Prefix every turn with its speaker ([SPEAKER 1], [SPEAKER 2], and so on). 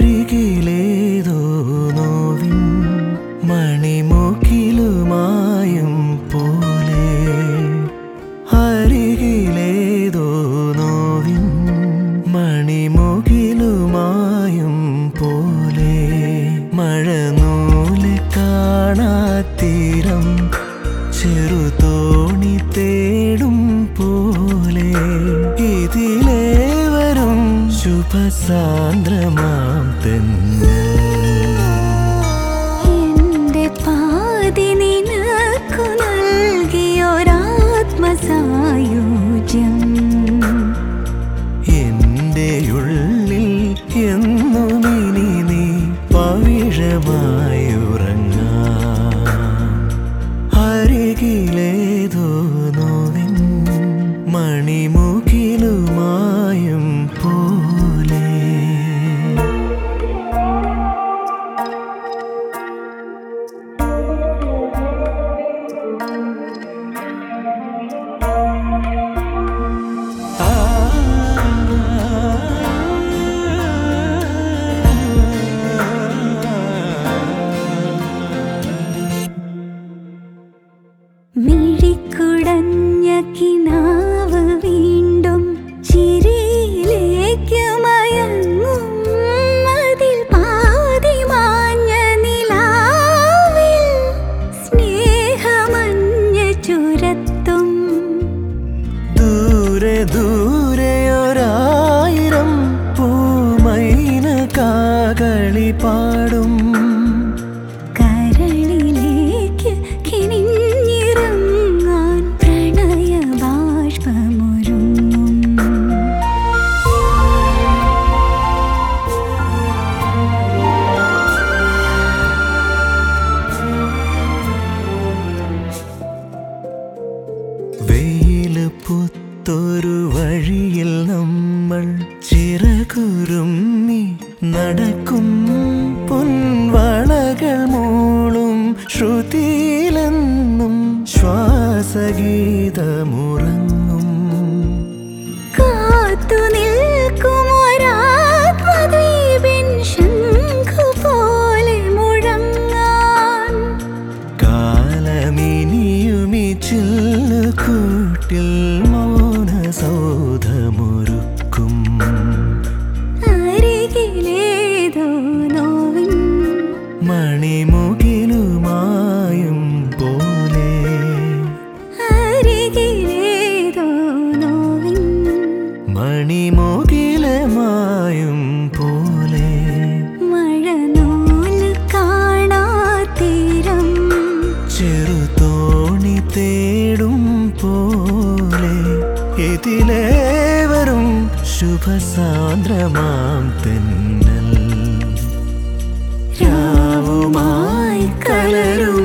[SPEAKER 1] അരികിലേതോ നോവിൻ മണിമുകിലുമായും പോലെ അരികിലേതോ നോവിൻ മണിമുകിലുമായും പോലെ മഴനൂല് കാണാത്തീരം ചെറുതോണി തേടും പോലെ ഇതിലേ വരും ശുഭസാന്ദ്രമാം തെന്നൽ
[SPEAKER 2] എന്റെ പാതി നിനക്കു നൽകിയൊരാത്മസായുജ്യം
[SPEAKER 1] എന്റെ ഉള്ളിൽ എന്നും ഇനി നീ പവിഴമായുറങ്ങാം അരികിലേതോ നോവിൻ മണിമുകിലുമായും പോലെ
[SPEAKER 2] മിഴിക്കുടഞ്ഞ കിനാവ് വീണ്ടും ചിരിയിലേക്ക് മയങ്ങും അതിൽ പാതി മാഞ്ഞ നിലാവിൽ സ്നേഹമഞ്ഞ ചുരത്തും
[SPEAKER 1] ദൂരെ ദൂരെ ഒരായിരം പൂമൈന കാകളി പാടും
[SPEAKER 2] കരളിലേക്ക് കിനിഞ്ഞിറങ്ങാൻ പ്രണയബാഷ്പമൊരുങ്ങും
[SPEAKER 1] വെയില് പുത്തൊരു വഴിയിൽ നമ്മൾ ചിറകുരുമ്മി നടക്കും പൊൻവളകൾ മൂളും ശ്രുതിയിലെന്നും ശ്വാസഗീതമുറങ്ങും
[SPEAKER 2] കാത്തു നിൽക്കും ഒരാത്മദ്വീപിൻ ശംഖു പോലെ മുഴങ്ങാൻ
[SPEAKER 1] കാലമിനിയുമി ചില്ലുകൂട്ടിൽ മൗനസൗധമൊരുക്കും
[SPEAKER 2] അരികിലേതോ നോവിൻ
[SPEAKER 1] മണിമുകിലുമായും പോലെ
[SPEAKER 2] അരികിലേതോ നോവിൻ
[SPEAKER 1] മണിമുകിലുമായും പോലെ
[SPEAKER 2] മഴനൂല് കാണാത്തീരം
[SPEAKER 1] ചെറുതോണി തേടും പോലെ ഇതിലേ വരും ശുഭസാന്ദ്രമാം തെന്നൽ രാവുമായി കലരും